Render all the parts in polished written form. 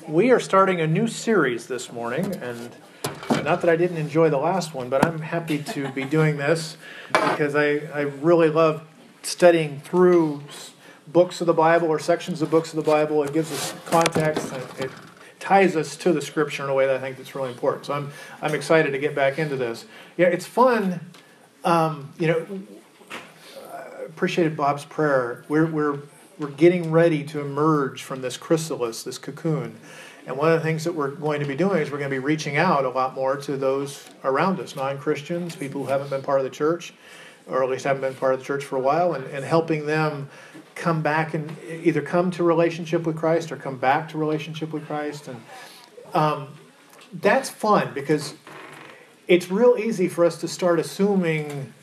We are starting a new series this morning, and not that I didn't enjoy the last one, but I'm happy to be doing this because I really love studying through books of the Bible or sections of books of the Bible. It gives us context, and it ties us to the Scripture in a way that I think that's really important. So I'm excited to get back into this. Yeah, it's fun. I appreciated Bob's prayer. We're getting ready to emerge from this chrysalis, this cocoon. And one of the things that we're going to be doing is we're going to be reaching out a lot more to those around us, non-Christians, people who haven't been part of the church, or at least haven't been part of the church for a while, and helping them come back and either come to relationship with Christ or come back to relationship with Christ. And that's fun because it's real easy for us to start assuming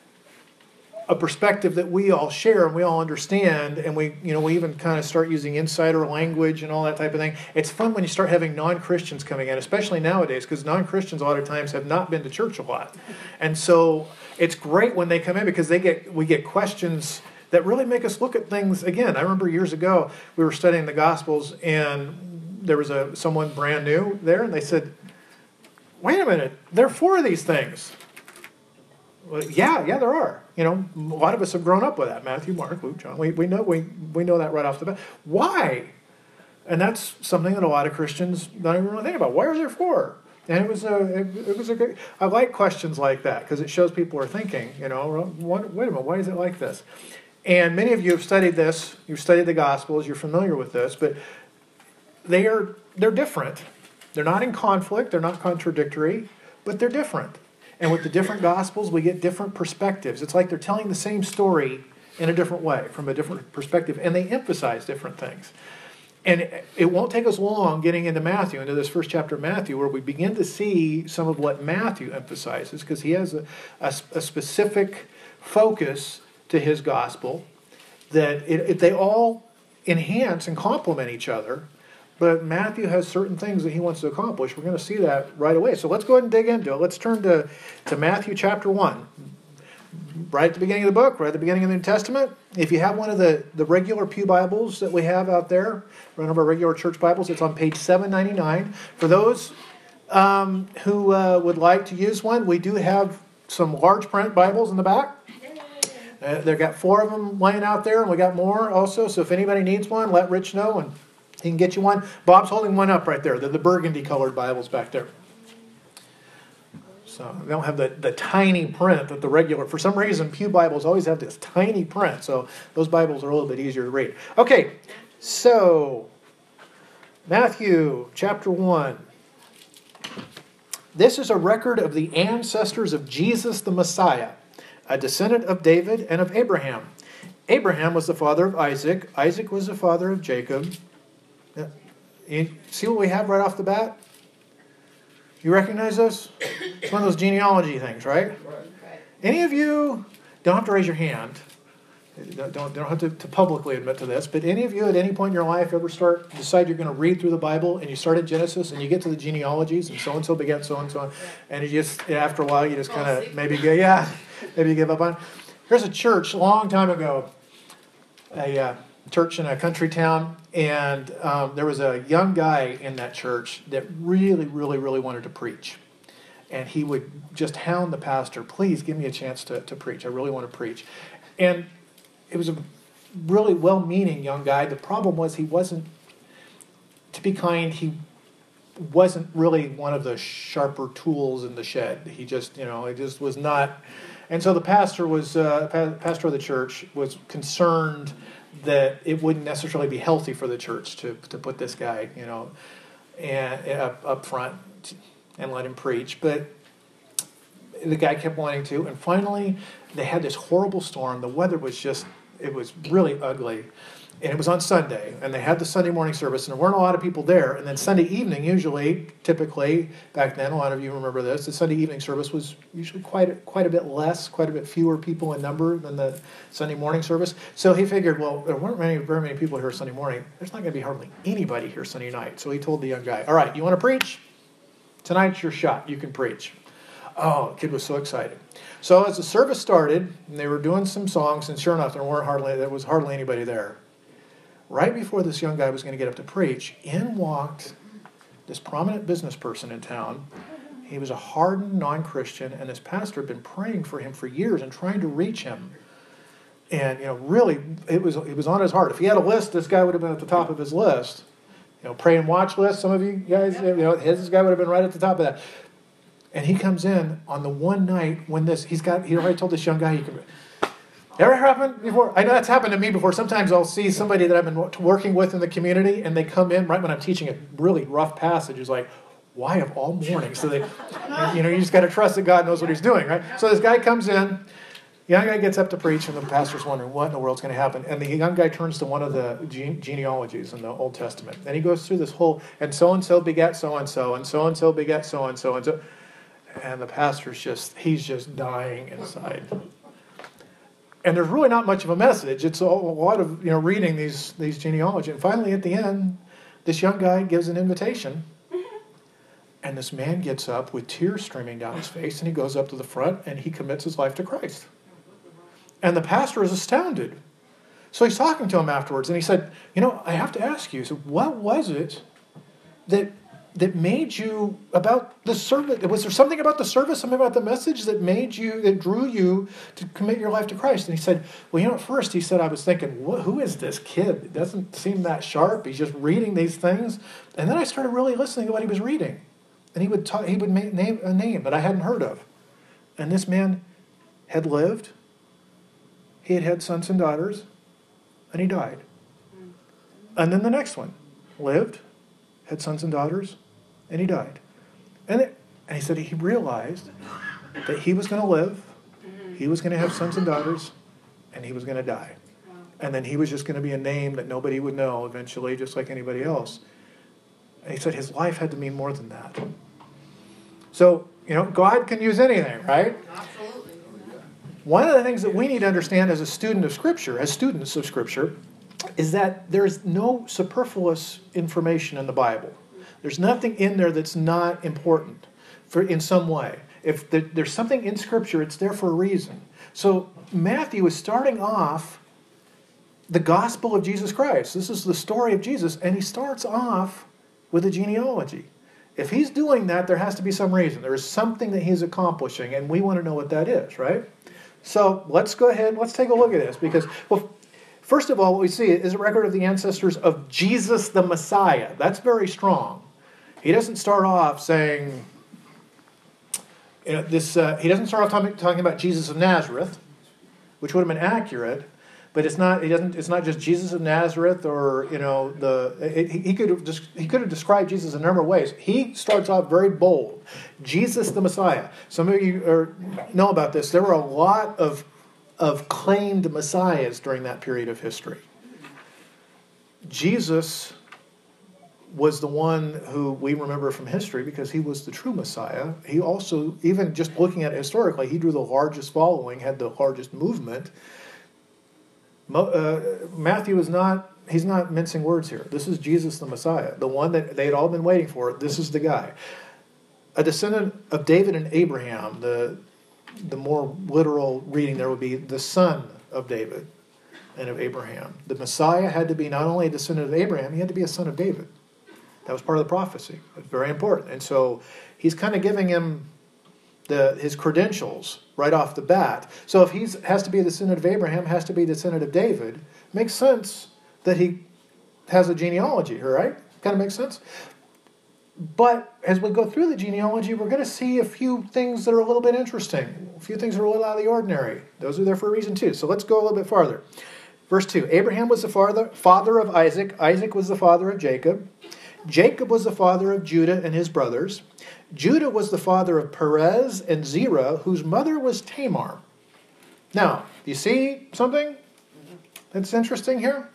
a perspective that we all share and we all understand, and we even kind of start using insider language and all that type of thing. It's fun when you start having non-Christians coming in, especially nowadays, because non-Christians a lot of times have not been to church a lot. And so it's great when they come in because we get questions that really make us look at things again. I remember years ago we were studying the Gospels, and there was someone brand new there, and they said, "Wait a minute, there are 4 of these things." Well, yeah, there are. A lot of us have grown up with that. Matthew, Mark, Luke, John. We know that right off the bat. Why? And that's something that a lot of Christians don't even really think about. Why are there 4? And it was a great. I like questions like that because it shows people are thinking. Wait a minute, why is it like this? And many of you have studied this. You've studied the Gospels. You're familiar with this, but they're different. They're not in conflict. They're not contradictory, but they're different. And with the different Gospels, we get different perspectives. It's like they're telling the same story in a different way, from a different perspective, and they emphasize different things. And it won't take us long getting into Matthew, into this first chapter of Matthew, where we begin to see some of what Matthew emphasizes, because he has a specific focus to his Gospel that they all enhance and complement each other. But Matthew has certain things that he wants to accomplish. We're going to see that right away. So let's go ahead and dig into it. Let's turn to Matthew chapter 1. Right at the beginning of the book, right at the beginning of the New Testament. If you have one of the regular pew Bibles that we have out there, one of our regular church Bibles, it's on page 799. For those who would like to use one, we do have some large print Bibles in the back. They've got 4 of them laying out there, and we got more also. So if anybody needs one, let Rich know, and he can get you one. Bob's holding one up right there. The burgundy-colored Bibles back there. So they don't have the tiny print that the regular... For some reason, pew Bibles always have this tiny print. So those Bibles are a little bit easier to read. Okay, so Matthew chapter 1. This is a record of the ancestors of Jesus the Messiah, a descendant of David and of Abraham. Abraham was the father of Isaac. Isaac was the father of Jacob. You see what we have right off the bat? You recognize this? It's one of those genealogy things, right? Any of you, don't have to raise your hand, don't have to publicly admit to this, but any of you at any point in your life ever decide you're going to read through the Bible, and you start at Genesis and you get to the genealogies, and so-and-so begat so-and-so, and you just, after a while, you just kind of maybe give up on it. There's a church a long time ago, a church in a country town, and there was a young guy in that church that really, really, really wanted to preach. And he would just hound the pastor, "Please give me a chance to preach. I really want to preach." And it was a really well-meaning young guy. The problem was he wasn't, to be kind, he wasn't really one of the sharper tools in the shed. He just, it just was not. And so the pastor pastor of the church was concerned that it wouldn't necessarily be healthy for the church to put this guy, and up front and let him preach. But the guy kept wanting to, and finally they had this horrible storm. The weather was it was really ugly. And it was on Sunday, and they had the Sunday morning service, and there weren't a lot of people there. And then Sunday evening, typically, back then, a lot of you remember this, the Sunday evening service was usually quite a bit less, quite a bit fewer people in number than the Sunday morning service. So he figured, well, there weren't very many people here Sunday morning. There's not going to be hardly anybody here Sunday night. So he told the young guy, "All right, you want to preach? Tonight's your shot. You can preach." Oh, the kid was so excited. So as the service started, and they were doing some songs, and sure enough, there was hardly anybody there. right before this young guy was going to get up to preach, in walked this prominent business person in town. He was a hardened non-Christian, and his pastor had been praying for him for years and trying to reach him. And, really, it was on his heart. If he had a list, this guy would have been at the top of his list. Pray and watch list, some of you guys, this guy would have been right at the top of that. And he comes in on the one night when he already told this young guy, ever happened before? I know that's happened to me before. Sometimes I'll see somebody that I've been working with in the community, and they come in right when I'm teaching a really rough passage. It's like, why of all mornings? So you just got to trust that God knows what he's doing, right? So this guy comes in, young guy gets up to preach, and the pastor's wondering what in the world's going to happen. And the young guy turns to one of the genealogies in the Old Testament. And he goes through this whole, and so-and-so begat so-and-so, and so-and-so begat so-and-so, and so. And the pastor's he's just dying inside. And there's really not much of a message. It's a lot of, reading these genealogy. And finally, at the end, this young guy gives an invitation. And this man gets up with tears streaming down his face, and he goes up to the front, and he commits his life to Christ. And the pastor is astounded. So he's talking to him afterwards, and he said, I have to ask you, so what was it that made you, about the service, was there something about the service, something about the message that drew you to commit your life to Christ? And he said, well, at first he said, I was thinking, who is this kid? It doesn't seem that sharp. He's just reading these things. And then I started really listening to what he was reading. And he would name a name that I hadn't heard of. And this man had lived. He had had sons and daughters. And he died. And then the next one lived, had sons and daughters, and he died. And he said he realized that he was going to live, he was going to have sons and daughters, and he was going to die. And then he was just going to be a name that nobody would know eventually, just like anybody else. And he said his life had to mean more than that. So, God can use anything, right? Absolutely. One of the things that we need to understand as students of Scripture, is that there's no superfluous information in the Bible. There's nothing in there that's not important in some way. If there's something in Scripture, it's there for a reason. So Matthew is starting off the gospel of Jesus Christ. This is the story of Jesus, and he starts off with a genealogy. If he's doing that, there has to be some reason. There is something that he's accomplishing, and we want to know what that is, right? So let's go ahead, let's take a look at this, because, first of all, what we see is a record of the ancestors of Jesus the Messiah. That's very strong. He doesn't start off saying, he doesn't start off talking about Jesus of Nazareth, which would have been accurate, but it's not just Jesus of Nazareth, or he could have described Jesus in a number of ways. He starts off very bold. Jesus the Messiah. Some of you know about this. There were a lot of claimed messiahs during that period of history. Jesus was the one who we remember from history because he was the true Messiah. He also, even just looking at it historically, he drew the largest following, had the largest movement. Matthew is he's not mincing words here. This is Jesus the Messiah, the one that they had all been waiting for. This is the guy. A descendant of David and Abraham. The more literal reading there would be the son of David and of Abraham. The Messiah had to be not only a descendant of Abraham, he had to be a son of David. That was part of the prophecy. It's very important. And so he's kind of giving him his credentials right off the bat. So if he has to be a descendant of Abraham, has to be a descendant of David, it makes sense that he has a genealogy, right? Kind of makes sense. But as we go through the genealogy, we're going to see a few things that are a little bit interesting. A few things that are a little out of the ordinary. Those are there for a reason too. So let's go a little bit farther. Verse 2, Abraham was the father of Isaac. Isaac was the father of Jacob. Jacob was the father of Judah and his brothers. Judah was the father of Perez and Zerah, whose mother was Tamar. Now, do you see something that's interesting here?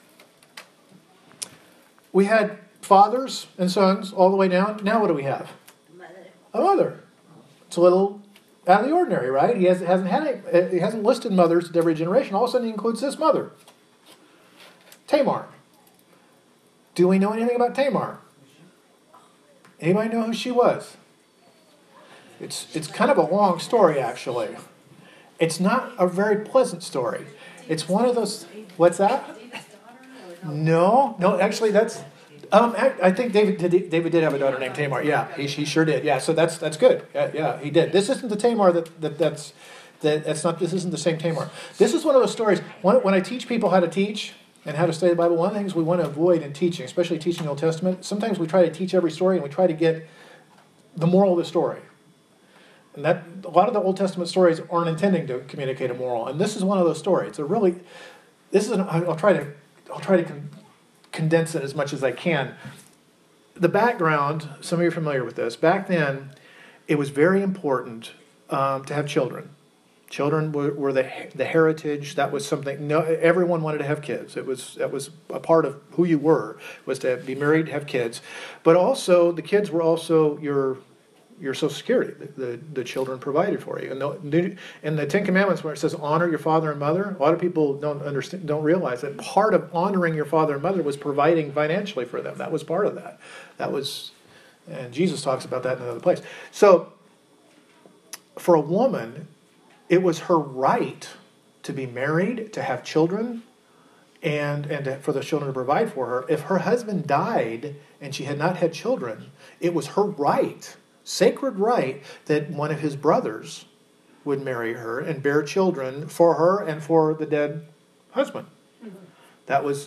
We had fathers and sons all the way down. Now what do we have? A mother. It's a little out of the ordinary, right? He hasn't listed mothers at every generation. All of a sudden he includes this mother. Tamar. Do we know anything about Tamar? Anybody know who she was? It's kind of a long story, actually. It's not a very pleasant story. It's one of those... What's that? No, actually, that's. I think David did have a daughter named Tamar. Yeah, he sure did. Yeah, so that's good. Yeah, he did. This isn't the Tamar that's not. This isn't the same Tamar. This is one of those stories. When I teach people how to teach and how to study the Bible, one of the things we want to avoid in teaching, especially teaching the Old Testament, sometimes we try to teach every story and we try to get the moral of the story. And that a lot of the Old Testament stories aren't intending to communicate a moral, and this is one of those stories. I'll try to condense it as much as I can. The background, some of you are familiar with this. Back then, it was very important to have children. Children were the heritage. That was something. No, everyone wanted to have kids. That was a part of who you were, was to be married, have kids. But also, the kids were also your Social Security. The children provided for you. And in the Ten Commandments, where it says honor your father and mother, a lot of people don't realize that part of honoring your father and mother was providing financially for them. That was part of that. And Jesus talks about that in another place. So, for a woman, it was her right to be married, to have children, and for the children to provide for her. If her husband died and she had not had children, it was her right, sacred right, that one of his brothers would marry her and bear children for her and for the dead husband. It was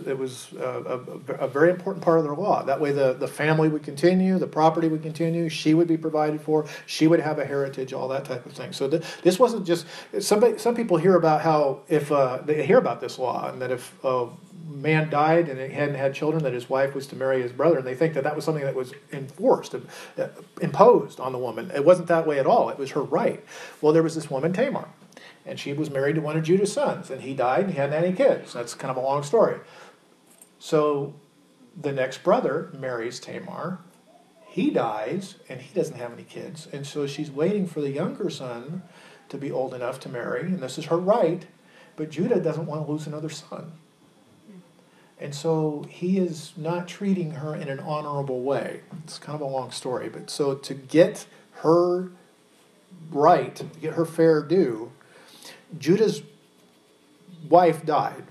a very important part of their law. That way the family would continue, the property would continue, she would be provided for, she would have a heritage, all that type of thing. So this wasn't just, some people hear about how, if they hear about this law, and that if a man died and he hadn't had children, that his wife was to marry his brother, and they think that was something that was enforced, imposed on the woman. It wasn't that way at all. It was her right. Well, there was this woman, Tamar. And she was married to one of Judah's sons. And he died and he hadn't had any kids. That's kind of a long story. So the next brother marries Tamar. He dies and he doesn't have any kids. And so she's waiting for the younger son to be old enough to marry. And this is her right. But Judah doesn't want to lose another son. And so he is not treating her in an honorable way. It's kind of a long story. But so to get her right, to get her fair due, Judah's wife died,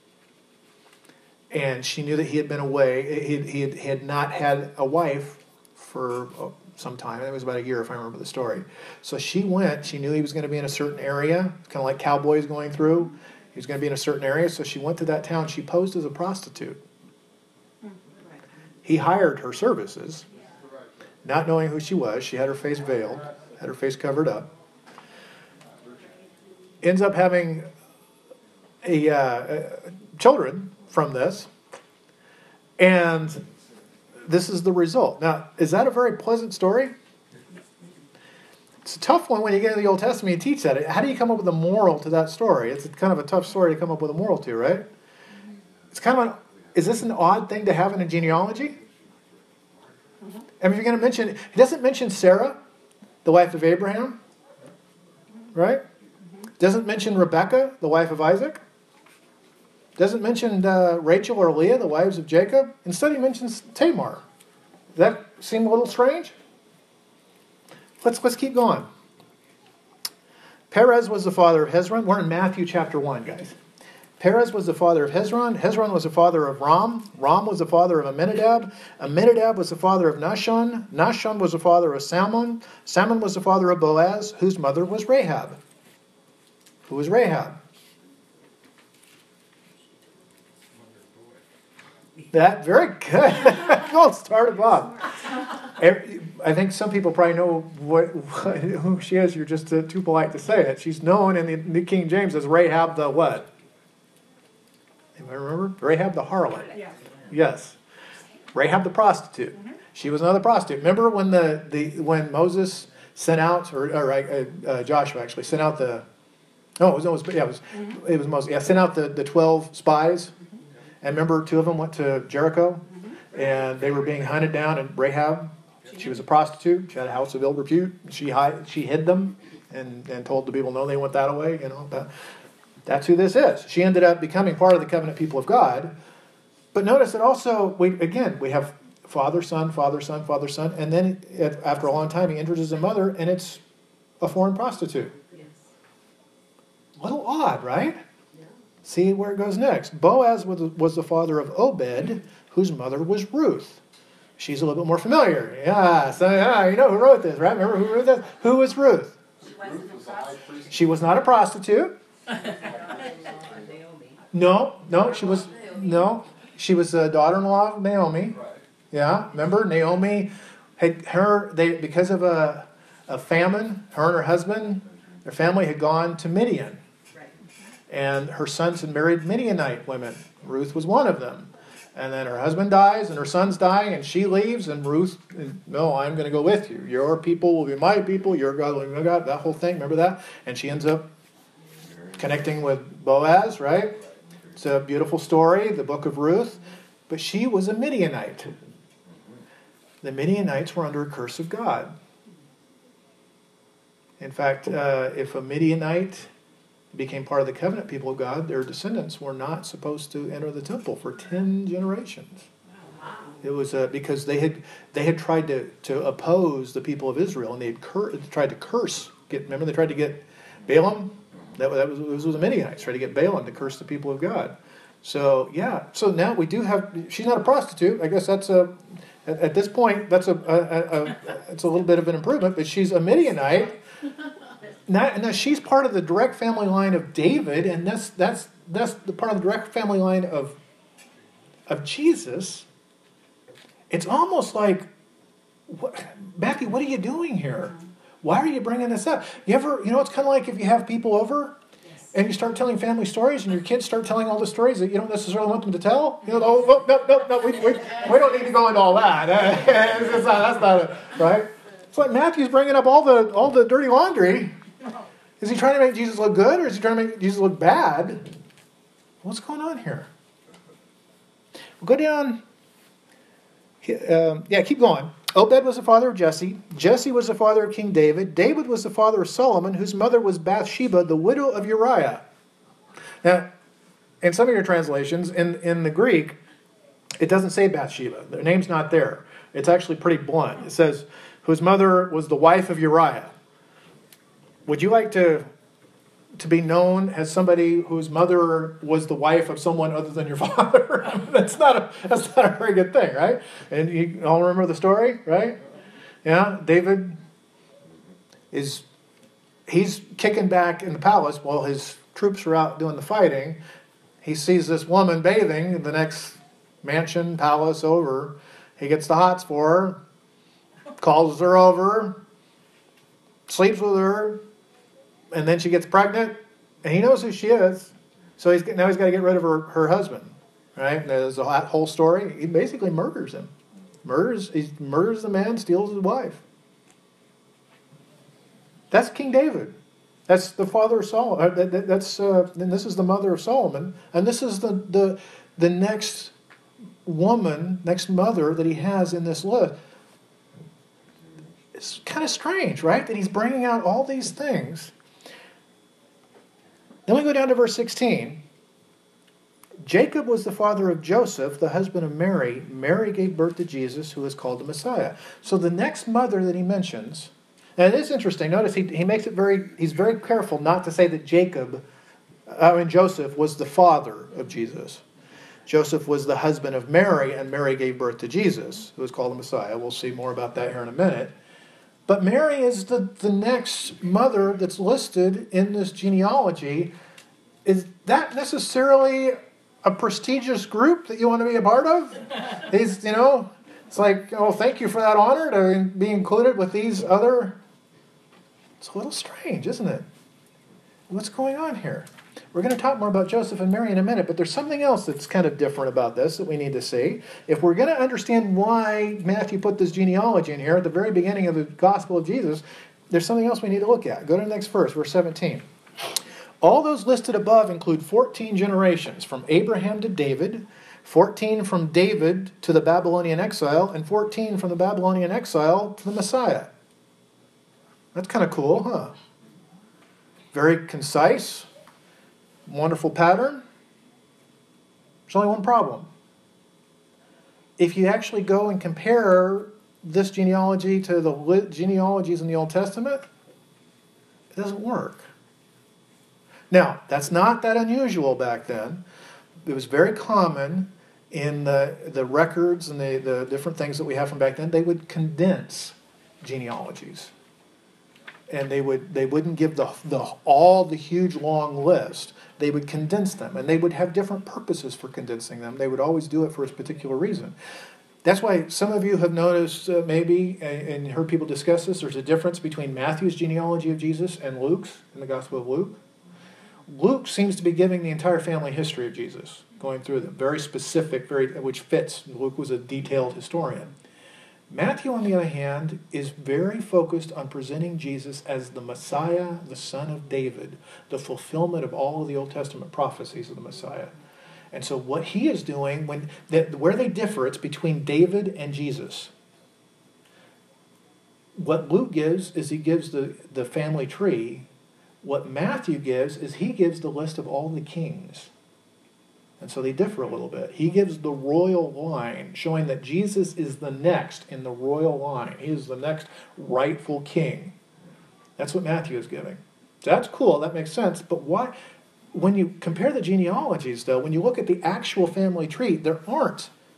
and she knew that he had been away. He had not had a wife for some time. It was about a year, if I remember the story. So she went. She knew he was going to be in a certain area, kind of like cowboys going through. He was going to be in a certain area, so she went to that town. She posed as a prostitute. He hired her services, not knowing who she was. She had her face veiled, had her face covered up. Ends up having children from this, and this is the result. Now, is that a very pleasant story? It's a tough one when you get into the Old Testament and teach that. How do you come up with a moral to that story? It's kind of a tough story to come up with a moral to, right? It's kind of is this an odd thing to have in a genealogy? I mean, if you're going to mention, he doesn't mention Sarah, the wife of Abraham, right? Doesn't mention Rebekah, the wife of Isaac. Doesn't mention Rachel or Leah, the wives of Jacob. Instead, he mentions Tamar. Does that seem a little strange? Let's keep going. Perez was the father of Hezron. We're in Matthew chapter 1, guys. Perez was the father of Hezron. Hezron was the father of Ram. Ram was the father of Amminadab. Amminadab was the father of Nahshon. Nahshon was the father of Salmon. Salmon was the father of Boaz, whose mother was Rahab. Who was Rahab? That, very good. Gold star to Bob. I think some people probably know who she is. You're just too polite to say it. She's known in the New King James as Rahab the what? Anybody remember? Rahab the harlot. Yeah. Yes. Rahab the prostitute. Mm-hmm. She was another prostitute. Remember when when Moses sent out, or Joshua actually sent out the. No, it was Moses. Yeah, sent out the 12 spies. Mm-hmm. And remember, 2 of them went to Jericho, mm-hmm. and they were being hunted down. And Rahab, she was a prostitute. She had a house of ill repute. She hid them and told the people, no, they went that away. You know, that's who this is. She ended up becoming part of the covenant people of God. But notice that also, we have father, son, father, son, father, son. And then after a long time, he enters as a mother, and it's a foreign prostitute. A little odd, right? Yeah. see where it goes next. Boaz was the father of Obed, whose mother was Ruth. She's a little bit more familiar. Yeah, so you know who wrote this, right? Remember who wrote this? Who was Ruth? She was not a prostitute. No, she was a daughter-in-law of Naomi. Yeah, remember Naomi because of a famine, her and her husband, their family had gone to Midian. And her sons had married Midianite women. Ruth was one of them. And then her husband dies and her sons die and she leaves and Ruth, no, I'm going to go with you. Your people will be my people, your God will be my God, that whole thing, remember that? And she ends up connecting with Boaz, right? It's a beautiful story, the book of Ruth. But she was a Midianite. The Midianites were under a curse of God. In fact, if a Midianite became part of the covenant people of God, their descendants were not supposed to enter the temple for 10 generations. It was because they had tried to oppose the people of Israel, and they had tried to curse. Remember, they tried to get Balaam. That was the Midianites tried to get Balaam to curse the people of God. So yeah. So now we do have. She's not a prostitute. I guess that's at this point that's it's a little bit of an improvement. But she's a Midianite. Now she's part of the direct family line of David, and that's the part of the direct family line of Jesus. It's almost like, Matthew, what are you doing here? Why are you bringing this up? It's kind of like if you have people over, and you start telling family stories, and your kids start telling all the stories that you don't necessarily want them to tell. No, we don't need to go into all that. That's not it, right? It's like Matthew's bringing up all the dirty laundry. Is he trying to make Jesus look good, or is he trying to make Jesus look bad? What's going on here? We'll go down. Keep going. Obed was the father of Jesse. Jesse was the father of King David. David was the father of Solomon, whose mother was Bathsheba, the widow of Uriah. Now, in some of your translations, in the Greek, it doesn't say Bathsheba. Their name's not there. It's actually pretty blunt. It says, whose mother was the wife of Uriah. Would you like to be known as somebody whose mother was the wife of someone other than your father? That's not a very good thing, right? And you all remember the story, right? Yeah, David he's kicking back in the palace while his troops are out doing the fighting. He sees this woman bathing in the next mansion, palace over. He gets the hots for her, calls her over, sleeps with her, and then she gets pregnant, and he knows who she is. So now he's got to get rid of her husband, right? And there's that whole story. He basically murders him. He murders the man, steals his wife. That's King David. That's the father of Solomon. And this is the mother of Solomon, and this is the next woman, next mother that he has in this list. It's kind of strange, right? That he's bringing out all these things. Then we go down to verse 16. Jacob was the father of Joseph, the husband of Mary. Mary gave birth to Jesus, who is called the Messiah. So the next mother that he mentions, and it is interesting. Notice he makes it he's very careful not to say that Joseph was the father of Jesus. Joseph was the husband of Mary, and Mary gave birth to Jesus, who is called the Messiah. We'll see more about that here in a minute. But Mary is the next mother that's listed in this genealogy. Is that necessarily a prestigious group that you want to be a part of? It's like, thank you for that honor to be included with these other. It's a little strange, isn't it? What's going on here? We're going to talk more about Joseph and Mary in a minute, but there's something else that's kind of different about this that we need to see. If we're going to understand why Matthew put this genealogy in here at the very beginning of the Gospel of Jesus, there's something else we need to look at. Go to the next verse 17. All those listed above include 14 generations, from Abraham to David, 14 from David to the Babylonian exile, and 14 from the Babylonian exile to the Messiah. That's kind of cool, huh? Very concise. Wonderful pattern. There's only one problem. If you actually go and compare this genealogy to the genealogies in the Old Testament, it doesn't work. Now, that's not that unusual back then. It was very common in the records and the different things that we have from back then. They would condense genealogies. And they wouldn't give all the huge long list. They would condense them, and they would have different purposes for condensing them. They would always do it for a particular reason. That's why some of you have noticed maybe, and heard people discuss this, there's a difference between Matthew's genealogy of Jesus and Luke's in the Gospel of Luke. Luke seems to be giving the entire family history of Jesus, going through them, very specific, which fits. Luke was a detailed historian. Matthew, on the other hand, is very focused on presenting Jesus as the Messiah, the son of David, the fulfillment of all of the Old Testament prophecies of the Messiah. And so what he is doing, where they differ, it's between David and Jesus. What Luke gives is he gives the family tree. What Matthew gives is he gives the list of all the kings. And so they differ a little bit. He gives the royal line, showing that Jesus is the next in the royal line. He is the next rightful king. That's what Matthew is giving. So that's cool. That makes sense. But why? When you compare the genealogies, though, when you look at the actual family tree, there are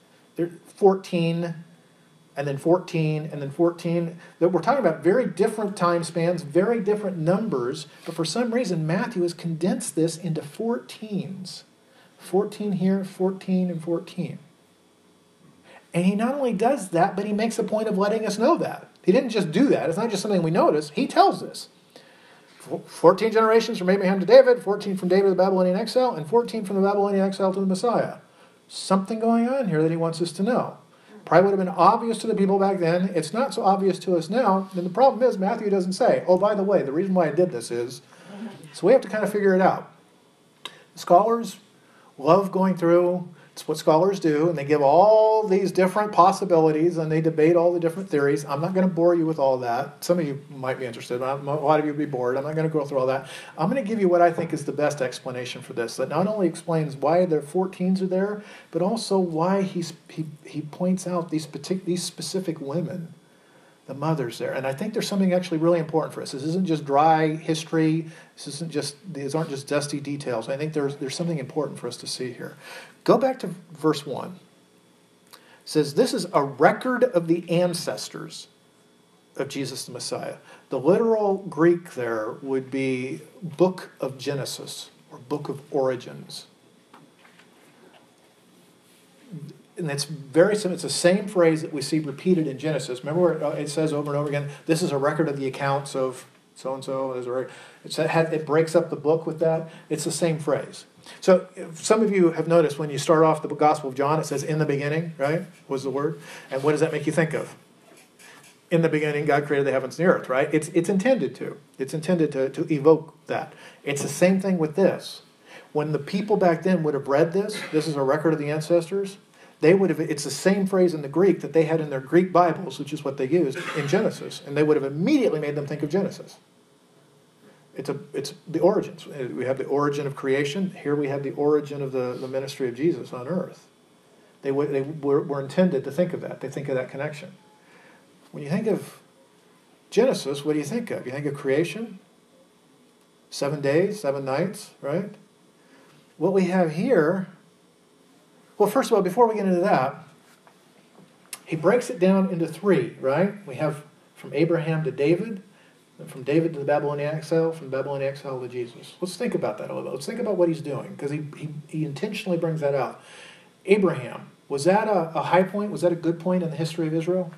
14 and then 14 and then 14. We're talking about very different time spans, very different numbers. But for some reason, Matthew has condensed this into 14s. 14 here, 14, and 14. And he not only does that, but he makes a point of letting us know that. He didn't just do that. It's not just something we notice. He tells us. 14 generations from Abraham to David, 14 from David to the Babylonian exile, and 14 from the Babylonian exile to the Messiah. Something going on here that he wants us to know. Probably would have been obvious to the people back then. It's not so obvious to us now. And the problem is Matthew doesn't say, oh, by the way, the reason why I did this is... So we have to kind of figure it out. Scholars love going through. It's what scholars do, and they give all these different possibilities, and they debate all the different theories. I'm not going to bore you with all that. Some of you might be interested. A lot of you will be bored. I'm not going to go through all that. I'm going to give you what I think is the best explanation for this, that not only explains why the 14s are there, but also why he points out these specific women, the mothers there. And I think there's something actually really important for us. This isn't just dry history. These aren't just dusty details. I think there's something important for us to see here. Go back to verse 1. It says, this is a record of the ancestors of Jesus the Messiah. The literal Greek there would be Book of Genesis or Book of Origins. And it's very simple. It's the same phrase that we see repeated in Genesis. Remember where it says over and over again, this is a record of the accounts of so-and-so. It breaks up the book with that. It's the same phrase. So some of you have noticed when you start off the Gospel of John, it says in the beginning, right, was the word. And what does that make you think of? In the beginning, God created the heavens and the earth, right? It's intended to. It's intended to evoke that. It's the same thing with this. When the people back then would have read this is a record of the ancestors, it's the same phrase in the Greek that they had in their Greek Bibles, which is what they used in Genesis, and they would have immediately made them think of Genesis. It's the origins. We have the origin of creation. Here we have the origin of the ministry of Jesus on earth. They were intended to think of that. They think of that connection. When you think of Genesis, what do you think of? You think of creation? 7 days, 7 nights, right? What we have here... Well, first of all, before we get into that, he breaks it down into 3, right? We have from Abraham to David, and from David to the Babylonian exile, from the Babylonian exile to Jesus. Let's think about that a little bit. Let's think about what he's doing, because he intentionally brings that out. Abraham, was that a high point? Was that a good point in the history of Israel?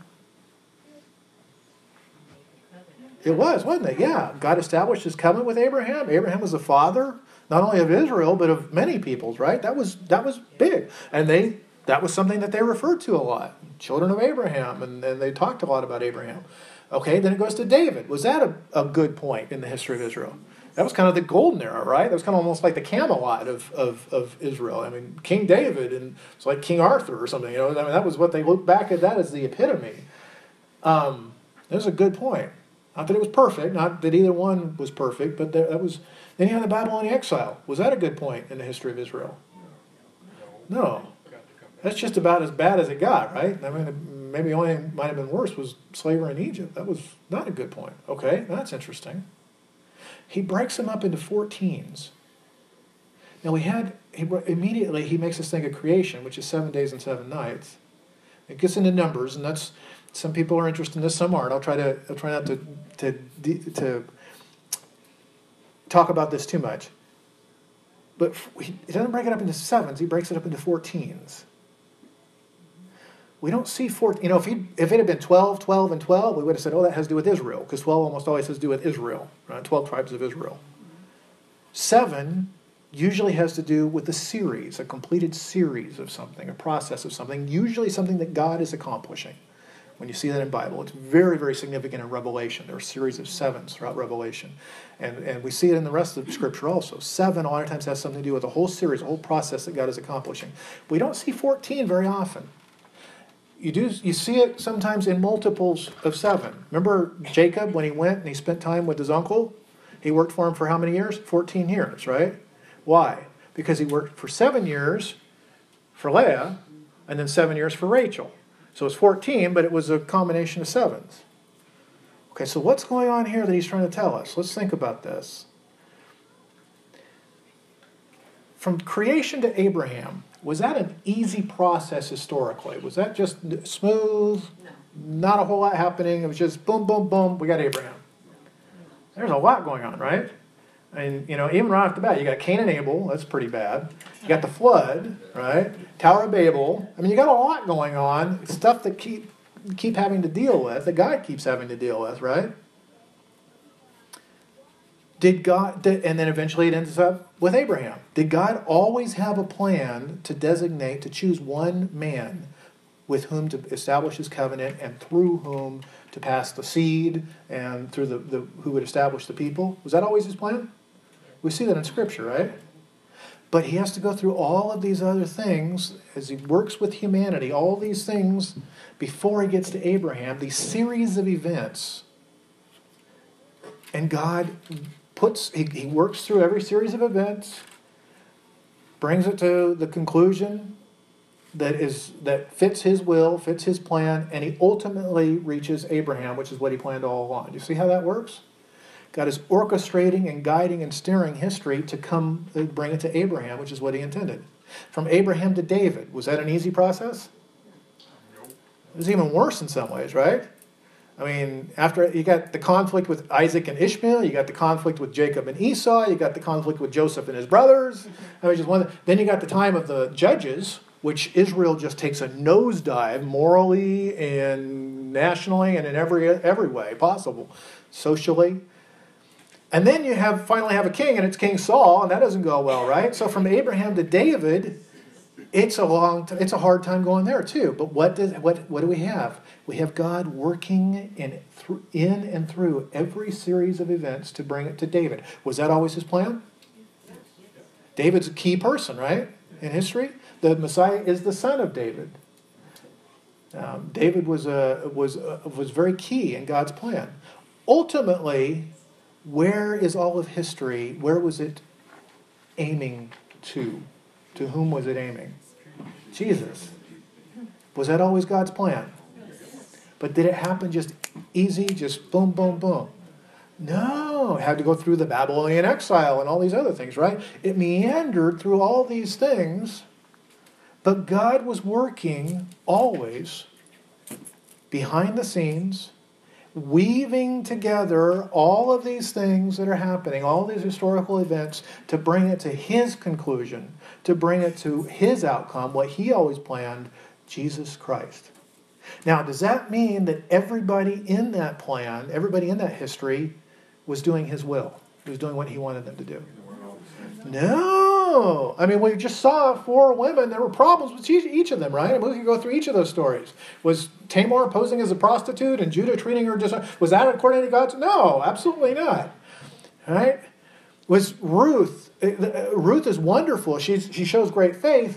It was, wasn't it? Yeah. God established his covenant with Abraham. Abraham was the father, not only of Israel, but of many peoples, right? That was big. And that was something that they referred to a lot. Children of Abraham, and they talked a lot about Abraham. Okay, then it goes to David. Was that a good point in the history of Israel? That was kind of the golden era, right? That was kind of almost like the Camelot of Israel. I mean, King David, and it's like King Arthur or something. I mean, that was what they look back at that as the epitome. That was a good point. Not that it was perfect, not that either one was perfect, but that was... Then you have the Babylonian exile. Was that a good point in the history of Israel? No. That's just about as bad as it got, right? I mean, maybe the only thing might have been worse was slavery in Egypt. That was not a good point. Okay, that's interesting. He breaks them up into 14s. Now immediately he makes us think of creation, which is 7 days and 7 nights. It gets into numbers, and that's, some people are interested in this, some aren't. I'll try not to talk about this too much. But he doesn't break it up into 7s, he breaks it up into 14s. We don't see 14. If it had been 12, 12, and 12, we would have said, that has to do with Israel, because 12 almost always has to do with Israel, right? 12 tribes of Israel. 7 usually has to do with a completed series of something, a process of something, usually something that God is accomplishing. When you see that in the Bible, it's very, very significant in Revelation. There are a series of 7s throughout Revelation. And we see it in the rest of Scripture also. 7 a lot of times has something to do with a whole series, a whole process that God is accomplishing. We don't see 14 very often. You see it sometimes in multiples of 7. Remember Jacob, when he went and he spent time with his uncle? He worked for him for how many years? 14 years, right? Why? Because he worked for 7 years for Leah and then 7 years for Rachel. So it's 14, but it was a combination of 7s. Okay, so what's going on here that he's trying to tell us? Let's think about this. From creation to Abraham, was that an easy process historically? Was that just smooth? No. Not a whole lot happening. It was just boom, boom, boom, we got Abraham. There's a lot going on, right? And, even right off the bat, you got Cain and Abel. That's pretty bad. You got the flood, right? Tower of Babel. You got a lot going on. Stuff that keep having to deal with, that God keeps having to deal with, right? And then eventually it ends up with Abraham. Did God always have a plan to choose one man with whom to establish his covenant and through whom to pass the seed and through who would establish the people? Was that always his plan? We see that in Scripture, right? But he has to go through all of these other things as he works with humanity, all these things before he gets to Abraham, these series of events. And God he works through every series of events, brings it to the conclusion that fits his will, fits his plan, and he ultimately reaches Abraham, which is what he planned all along. Do you see how that works? God is orchestrating and guiding and steering history to bring it to Abraham, which is what he intended. From Abraham to David, was that an easy process? It was even worse in some ways, right? After you got the conflict with Isaac and Ishmael, you got the conflict with Jacob and Esau, you got the conflict with Joseph and his brothers. Then you got the time of the judges, which Israel just takes a nosedive morally and nationally and in every way possible, socially. And then you finally have a king, and it's King Saul, and that doesn't go well, right? So from Abraham to David, it's a hard time going there too. But what do we have? We have God working in and through every series of events to bring it to David. Was that always his plan? David's a key person, right, in history. The Messiah is the son of David. David was very key in God's plan. Ultimately, where is all of history? Where was it aiming to? To whom was it aiming? Jesus. Was that always God's plan? But did it happen just easy, just boom, boom, boom? No, it had to go through the Babylonian exile and all these other things, right? It meandered through all these things, but God was working always behind the scenes, weaving together all of these things that are happening, all these historical events, to bring it to his conclusion, to bring it to his outcome, what he always planned, Jesus Christ. Now, does that mean that everybody in that plan, everybody in that history, was doing his will, was doing what he wanted them to do? No. We just saw 4 women. There were problems with each of them, right? We can go through each of those stories. Was Tamar posing as a prostitute and Judah treating her just... Was that according to God's... No, absolutely not. Right? Was Ruth... Ruth is wonderful. She shows great faith.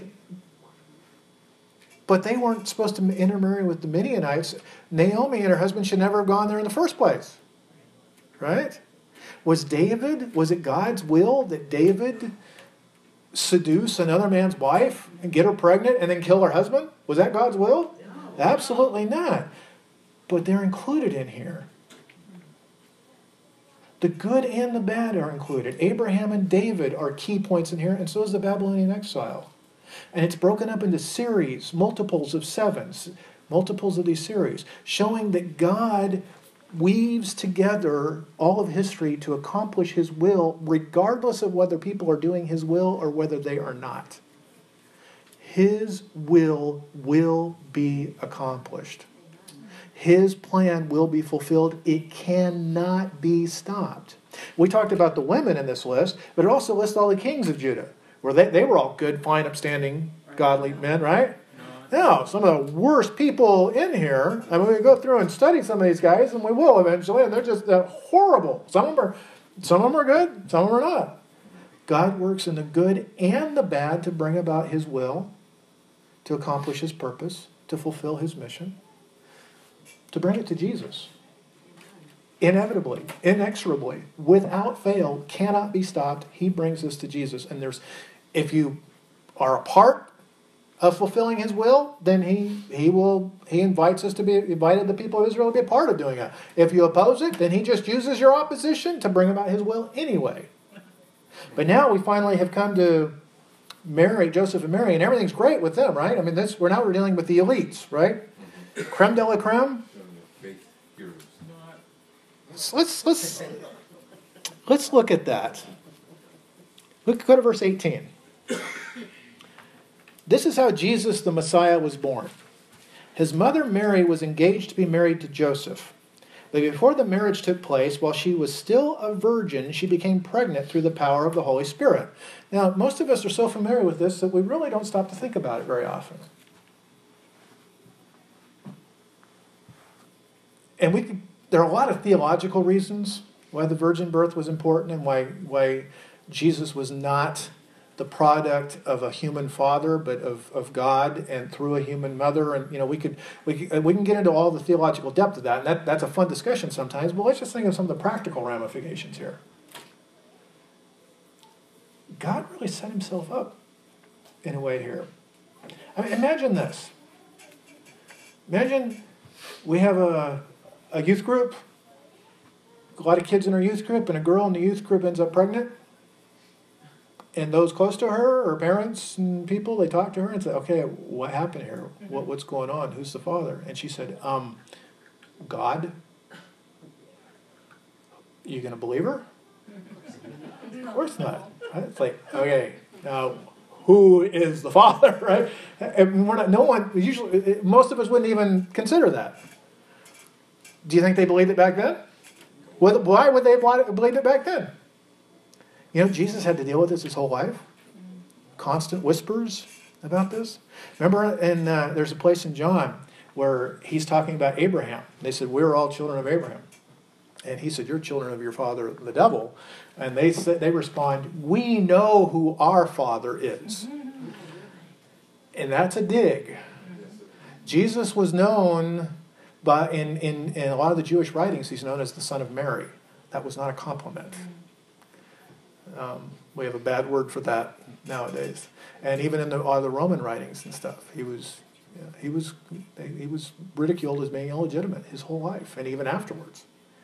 But they weren't supposed to intermarry with the Midianites. Naomi and her husband should never have gone there in the first place. Right? Was it God's will that David seduce another man's wife and get her pregnant and then kill her husband? Was that God's will? No. Absolutely not. But they're included in here. The good and the bad are included. Abraham and David are key points in here, and so is the Babylonian exile. And it's broken up into series, multiples of sevens, multiples of these series, showing that God weaves together all of history to accomplish his will, regardless of whether people are doing his will or whether they are not. His will be accomplished. His plan will be fulfilled. It cannot be stopped. We talked about the women in this list, but it also lists all the kings of Judah, where they were all good, fine, upstanding, godly men, right? No, some of the worst people in here. I mean, we go through and study some of these guys, and we will eventually, and they're just horrible. Some of them are good, some of them are not. God works in the good and the bad to bring about his will, to accomplish his purpose, to fulfill his mission, to bring it to Jesus. Inevitably, inexorably, without fail, cannot be stopped. He brings us to Jesus. And if you are a part of fulfilling his will, then he invites us to be invited the people of Israel to be a part of doing it. If you oppose it, then he just uses your opposition to bring about his will anyway. But now we finally have come to Mary, Joseph and Mary, and everything's great with them, right? I mean, we're dealing with the elites, right? Creme de la creme. Let's look at that. Go to verse 18. This is how Jesus the Messiah was born. His mother Mary was engaged to be married to Joseph. But before the marriage took place, while she was still a virgin, she became pregnant through the power of the Holy Spirit. Now, most of us are so familiar with this that we really don't stop to think about it very often. And there are a lot of theological reasons why the virgin birth was important and why Jesus was not the product of a human father, but of God and through a human mother. And we can get into all the theological depth of that, and that's a fun discussion sometimes. But let's just think of some of the practical ramifications here. God really set himself up in a way here. I mean, imagine this. Imagine we have a youth group, a lot of kids in our youth group, and a girl in the youth group ends up pregnant. And those close to her, or parents and people, they talk to her and say, okay, what happened here? What's going on? Who's the father? And she said, God. You going to believe her? Of course not. Right? It's like, okay, now who is the father, right? And most of us wouldn't even consider that. Do you think they believed it back then? Why would they have believed it back then? Jesus had to deal with this his whole life. Constant whispers about this. Remember, there's a place in John where he's talking about Abraham. They said, we're all children of Abraham. And he said, you're children of your father, the devil. And they respond, we know who our father is. And that's a dig. Jesus was known, in a lot of the Jewish writings, he's known as the son of Mary. That was not a compliment. We have a bad word for that nowadays, and even in all the Roman writings and stuff, he was ridiculed as being illegitimate his whole life, and even afterwards.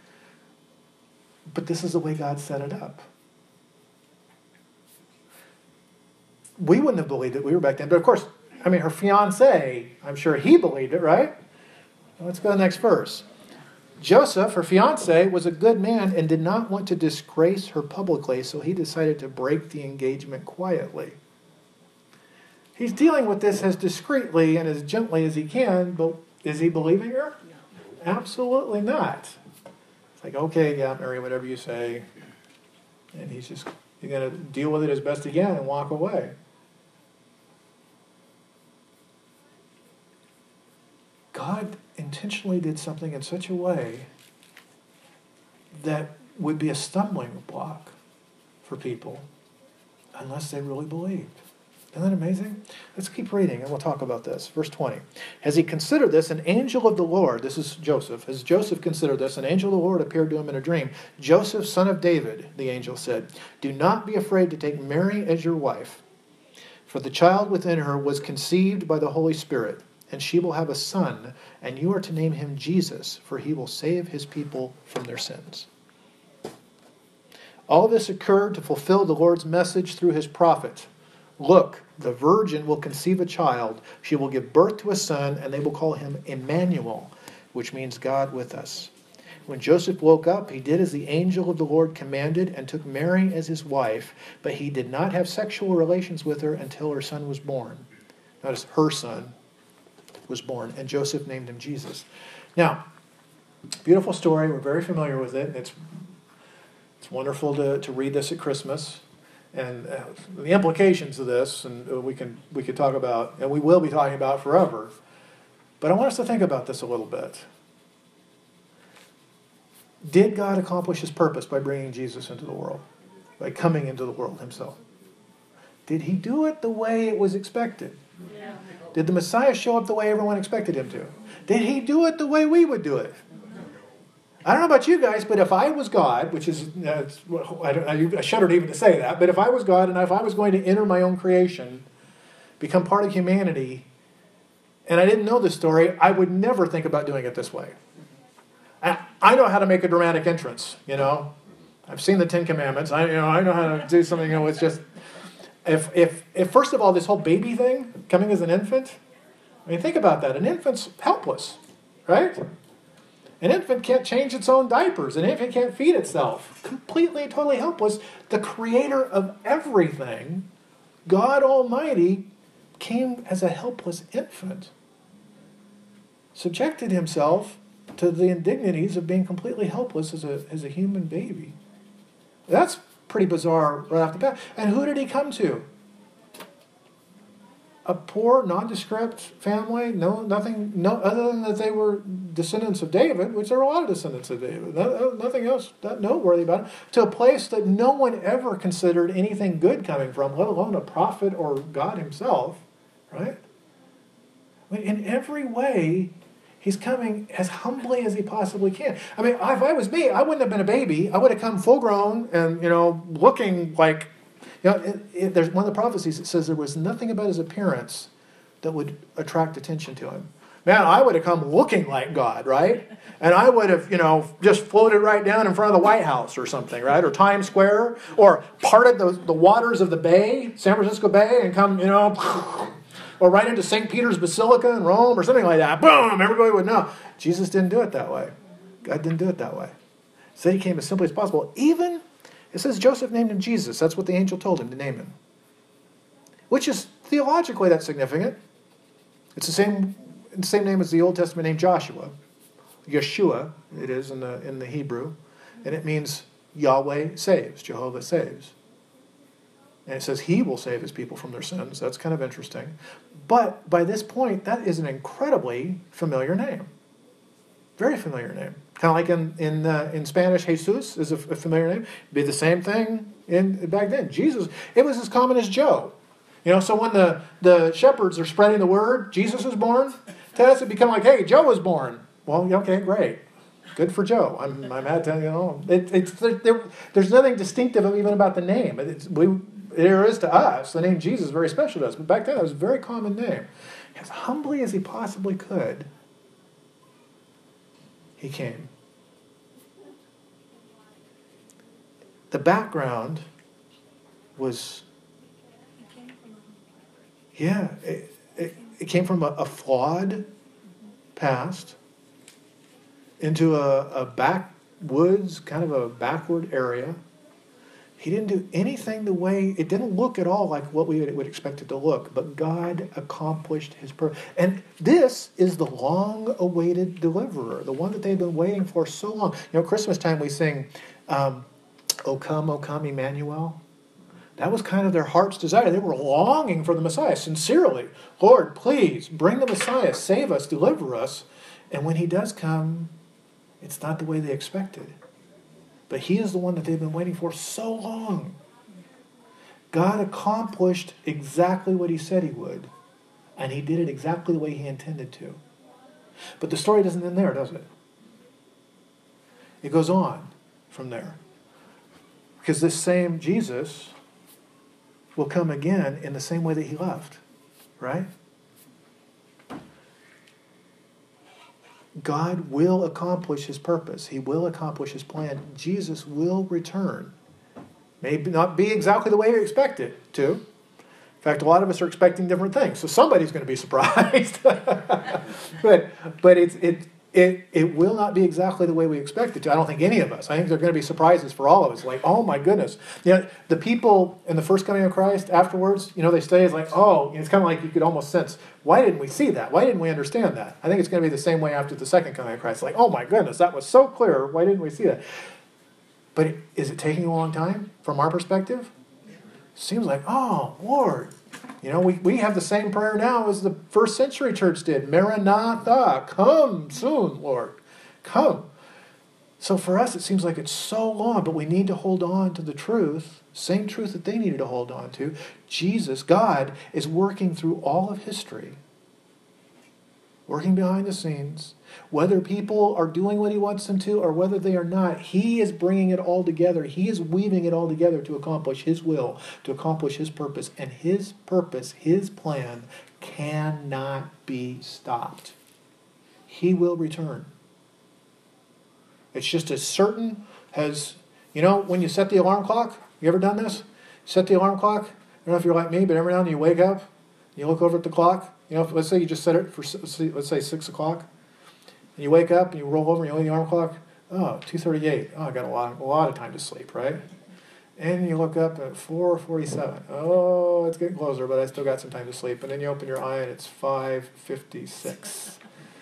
But this is the way God set it up. We wouldn't have believed it. We were back then, but of course, her fiancé, I'm sure he believed it, right? Let's go to the next verse. Joseph, her fiancé, was a good man and did not want to disgrace her publicly, so he decided to break the engagement quietly. He's dealing with this as discreetly and as gently as he can, but is he believing her? Absolutely not. It's like, okay, yeah, Mary, whatever you say. And he's going to deal with it as best he can and walk away. God intentionally did something in such a way that would be a stumbling block for people unless they really believed. Isn't that amazing? Let's keep reading and we'll talk about this. Verse 20. As he considered this, an angel of the Lord, this is Joseph, as Joseph considered this, an angel of the Lord appeared to him in a dream. Joseph, son of David, the angel said, do not be afraid to take Mary as your wife, for the child within her was conceived by the Holy Spirit. And she will have a son, and you are to name him Jesus, for he will save his people from their sins. All this occurred to fulfill the Lord's message through his prophet. Look, the virgin will conceive a child. She will give birth to a son, and they will call him Emmanuel, which means God with us. When Joseph woke up, he did as the angel of the Lord commanded and took Mary as his wife, but he did not have sexual relations with her until her son was born. Notice, her son was born, and Joseph named him Jesus. Now, beautiful story. We're very familiar with it. It's wonderful to read this at Christmas. And the implications of this, and we could talk about, and we will be talking about forever. But I want us to think about this a little bit. Did God accomplish his purpose by bringing Jesus into the world? By coming into the world himself? Did he do it the way it was expected? Yeah. Did the Messiah show up the way everyone expected him to? Did he do it the way we would do it? I don't know about you guys, but if I was God, which is, I shudder even to say that, but if I was God and if I was going to enter my own creation, become part of humanity, and I didn't know this story, I would never think about doing it this way. I know how to make a dramatic entrance, I've seen the Ten Commandments. I know how to do something, it's just, if first of all, this whole baby thing, coming as an infant, I mean, think about that. An infant's helpless, right? An infant can't change its own diapers. An infant can't feed itself. Completely and totally helpless. The creator of everything, God Almighty, came as a helpless infant. Subjected himself to the indignities of being completely helpless as a human baby. That's pretty bizarre right off the bat. And who did he come to? A poor, nondescript family, nothing other than that they were descendants of David, which there are a lot of descendants of David. Nothing else that noteworthy about it. To a place that no one ever considered anything good coming from, let alone a prophet or God himself, right? I mean, in every way, he's coming as humbly as he possibly can. I mean, if I was me, I wouldn't have been a baby. I would have come full grown and, looking like, there's one of the prophecies that says there was nothing about his appearance that would attract attention to him. Man, I would have come looking like God, right? And I would have, just floated right down in front of the White House or something, right? Or Times Square, or parted the waters of the Bay, San Francisco Bay, and come, or right into St. Peter's Basilica in Rome or something like that. Boom! Everybody would know. Jesus didn't do it that way. God didn't do it that way. So he came as simply as possible. Even, it says Joseph named him Jesus. That's what the angel told him to name him. Which is, theologically, that's significant. It's the same name as the Old Testament name Joshua. Yeshua, it is in the Hebrew. And it means Yahweh saves, Jehovah saves. And it says he will save his people from their sins. That's kind of interesting. But by this point, that is an incredibly familiar name. Very familiar name. Kind of like in Spanish, Jesus is a familiar name. It'd be the same thing back then. Jesus, it was as common as Joe. So when the shepherds are spreading the word, Jesus was born, to us it become like, hey, Joe was born. Well, okay, great. Good for Joe. I'm had to, there's nothing distinctive even about the name. There is to us. The name Jesus is very special to us. But back then, it was a very common name. As humbly as he possibly could, he came. The background was, it came from a flawed past into a backwoods, kind of a backward area. He didn't do anything the way, it didn't look at all like what we would expect it to look, but God accomplished his purpose. And this is the long-awaited deliverer, the one that they've been waiting for so long. Christmas time we sing, O come, Emmanuel. That was kind of their heart's desire. They were longing for the Messiah, sincerely. Lord, please, bring the Messiah, save us, deliver us. And when he does come, it's not the way they expected. But he is the one that they've been waiting for so long. God accomplished exactly what he said he would. And he did it exactly the way he intended to. But the story doesn't end there, does it? It goes on from there. Because this same Jesus will come again in the same way that he left. Right? God will accomplish his purpose. He will accomplish his plan. Jesus will return Maybe not be exactly the way we expect it to. In fact, a lot of us are expecting different things, so somebody's going to be surprised. but it will not be exactly the way we expect it to. I don't think any of us. I think there are going to be surprises for all of us. Like, oh my goodness. The people in the first coming of Christ afterwards, they stay as like, oh, it's kind of like you could almost sense, why didn't we see that? Why didn't we understand that? I think it's going to be the same way after the second coming of Christ. Like, oh my goodness, that was so clear. Why didn't we see that? But is it taking a long time from our perspective? Seems like, oh, Lord. We have the same prayer now as the first century church did. Maranatha, come soon, Lord. Come. So for us, it seems like it's so long, but we need to hold on to the truth, same truth that they needed to hold on to. Jesus, God, is working through all of history, working behind the scenes. Whether people are doing what he wants them to or whether they are not, he is bringing it all together. He is weaving it all together to accomplish his will, to accomplish his purpose. And his purpose, his plan, cannot be stopped. He will return. It's just as certain as, when you set the alarm clock, you ever done this? Set the alarm clock. I don't know if you're like me, but every now and then you wake up, you look over at the clock. Let's say you just set it for, let's say 6 o'clock. And you wake up and you roll over and you look at the alarm clock. Oh, 2:38. Oh, I got a lot of time to sleep, right? And you look up at 4:47. Oh, it's getting closer, but I still got some time to sleep. And then you open your eye and it's 5:56.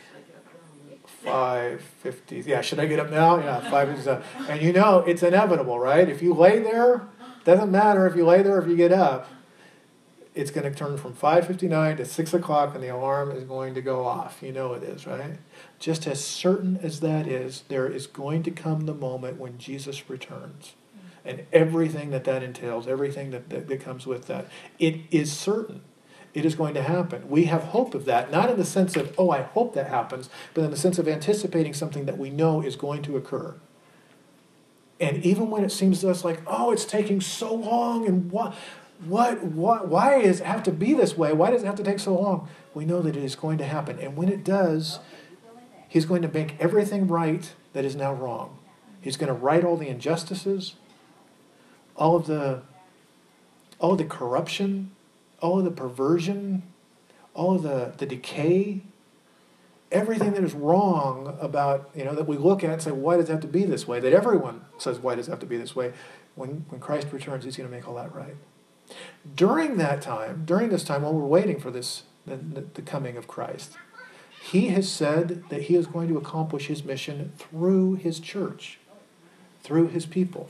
5:50. Yeah, should I get up now? Yeah, 5:57. And it's inevitable, right? If you lay there, doesn't matter if you lay there or if you get up. It's going to turn from 5:59 to 6 o'clock and the alarm is going to go off. It is, right? Just as certain as that is, there is going to come the moment when Jesus returns. And everything that entails, everything that comes with that. It is certain. It is going to happen. We have hope of that, not in the sense of, oh, I hope that happens, but in the sense of anticipating something that we know is going to occur. And even when it seems to us like, oh, it's taking so long and why does it have to be this way? Why does it have to take so long? We know that it is going to happen. And when it does, he's going to make everything right that is now wrong. He's going to right all the injustices, all of the corruption, all of the perversion, all of the decay, everything that is wrong about, that we look at and say, why does it have to be this way? That everyone says, why does it have to be this way? When Christ returns, he's going to make all that right. During this time, while we're waiting for the coming of Christ, he has said that he is going to accomplish his mission through his church, through his people.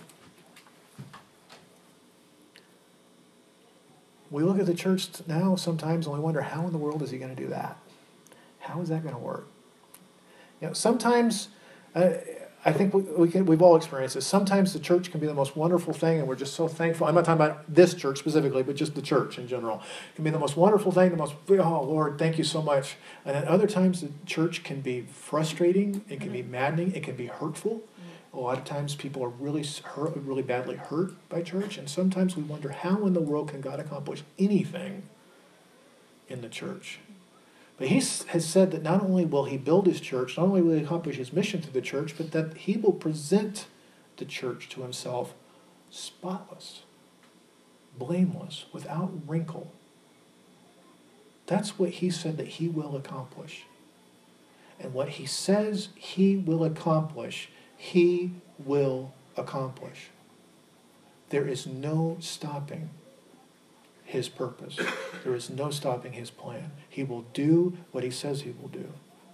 We look at the church now sometimes and we wonder, how in the world is he going to do that? How is that going to work? Sometimes I think we've all experienced this. Sometimes the church can be the most wonderful thing, and we're just so thankful. I'm not talking about this church specifically, but just the church in general. It can be the most wonderful thing, oh, Lord, thank you so much. And at other times, the church can be frustrating, it can be maddening, it can be hurtful. A lot of times people are really badly hurt by church, and sometimes we wonder, how in the world can God accomplish anything in the church? But he has said that not only will he build his church, not only will he accomplish his mission through the church, but that he will present the church to himself spotless, blameless, without wrinkle. That's what he said that he will accomplish. And what he says he will accomplish, he will accomplish. There is no stopping his purpose. There is no stopping his plan. He will do what he says he will do.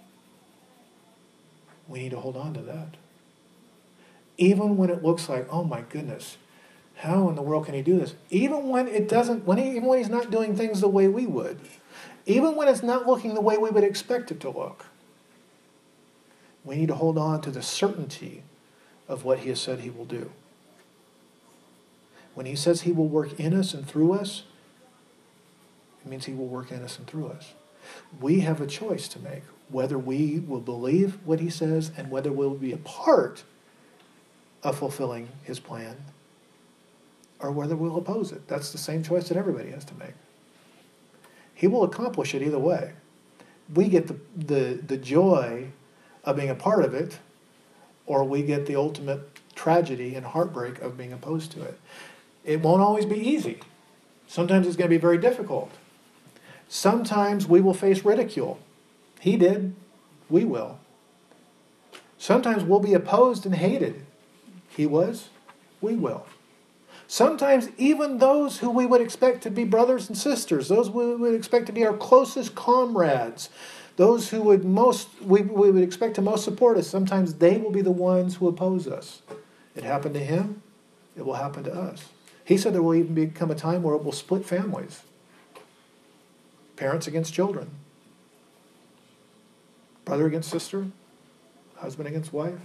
We need to hold on to that. Even when it looks like, oh my goodness, how in the world can he do this? Even when it doesn't, even when he's not doing things the way we would, even when it's not looking the way we would expect it to look, we need to hold on to the certainty of what he has said he will do. When he says he will work in us and through us, it means he will work in us and through us. We have a choice to make, whether we will believe what he says and whether we'll be a part of fulfilling his plan, or whether we'll oppose it. That's the same choice that everybody has to make. He will accomplish it either way. We get the joy of being a part of it, or we get the ultimate tragedy and heartbreak of being opposed to it. It won't always be easy. Sometimes it's going to be very difficult. Sometimes we will face ridicule. He did. We will. Sometimes we'll be opposed and hated. He was. We will. Sometimes even those who we would expect to be brothers and sisters, those we would expect to be our closest comrades, those who we would expect to most support us, sometimes they will be the ones who oppose us. It happened to him. It will happen to us. He said there will even become a time where it will split families. Parents against children. Brother against sister. Husband against wife.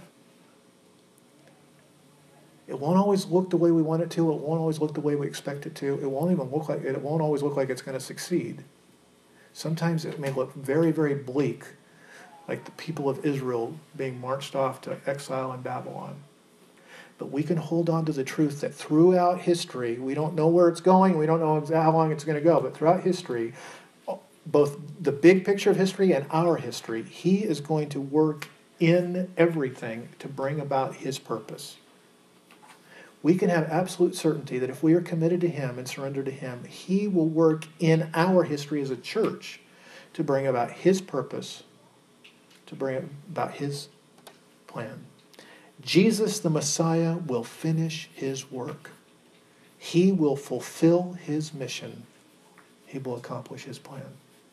It won't always look the way we want it to. It won't always look the way we expect it to. It won't always look like it's going to succeed. Sometimes it may look very, very bleak, like the people of Israel being marched off to exile in Babylon. But we can hold on to the truth that throughout history, we don't know where it's going, we don't know how long it's going to go, but throughout history, both the big picture of history and our history, he is going to work in everything to bring about his purpose. We can have absolute certainty that if we are committed to him and surrender to him, he will work in our history as a church to bring about his purpose, to bring about his plan. Jesus the Messiah will finish his work. He will fulfill his mission. He will accomplish his plan.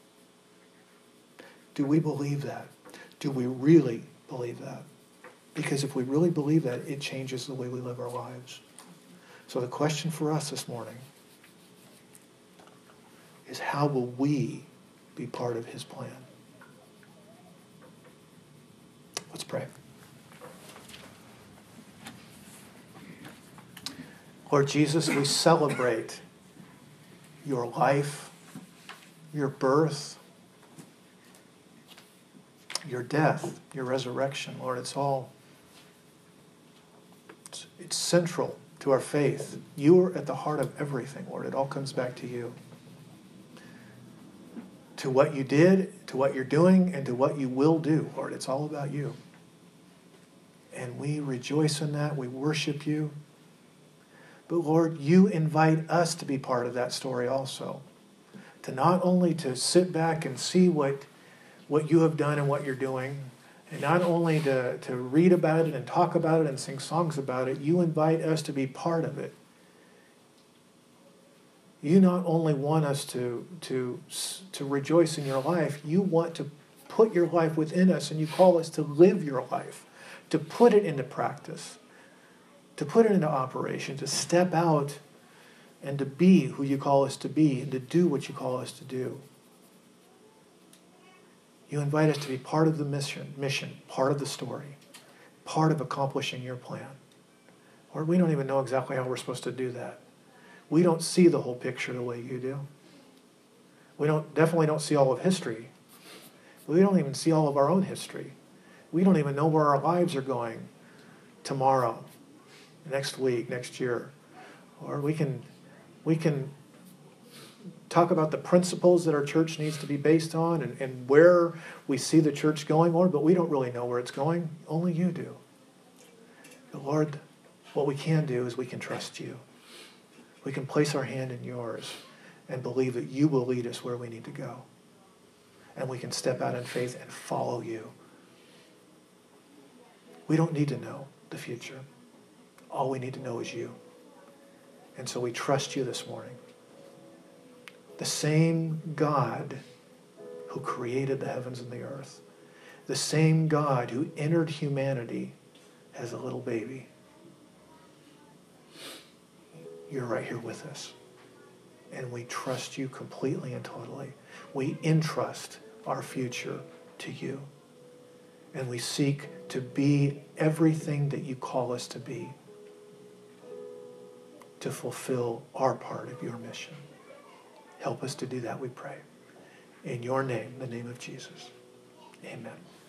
Do we believe that? Do we really believe that? Because if we really believe that, it changes the way we live our lives. So the question for us this morning is, how will we be part of his plan? Let's pray. Lord Jesus, we celebrate your life, your birth, your death, your resurrection. Lord, it's central to our faith. You are at the heart of everything, Lord. It all comes back to you. To what you did, to what you're doing, and to what you will do, Lord. It's all about you. And we rejoice in that. We worship you. But Lord, you invite us to be part of that story also. To not only to sit back and see what you have done and what you're doing, and not only to read about it and talk about it and sing songs about it, you invite us to be part of it. You not only want us to rejoice in your life, you want to put your life within us, and you call us to live your life, to put it into practice, to put it into operation, to step out and to be who you call us to be and to do what you call us to do. You invite us to be part of the mission, part of the story, part of accomplishing your plan. Lord, we don't even know exactly how we're supposed to do that. We don't see the whole picture the way you do. We definitely don't see all of history. We don't even see all of our own history. We don't even know where our lives are going tomorrow, next week, next year. Or we can talk about the principles that our church needs to be based on and where we see the church going, Lord, but we don't really know where it's going. Only you do. But Lord, what we can do is we can trust you. We can place our hand in yours and believe that you will lead us where we need to go. And we can step out in faith and follow you. We don't need to know the future. All we need to know is you. And so we trust you this morning. The same God who created the heavens and the earth, the same God who entered humanity as a little baby, you're right here with us. And we trust you completely and totally. We entrust our future to you. And we seek to be everything that you call us to be, to fulfill our part of your mission. Help us to do that, we pray. In your name, the name of Jesus. Amen.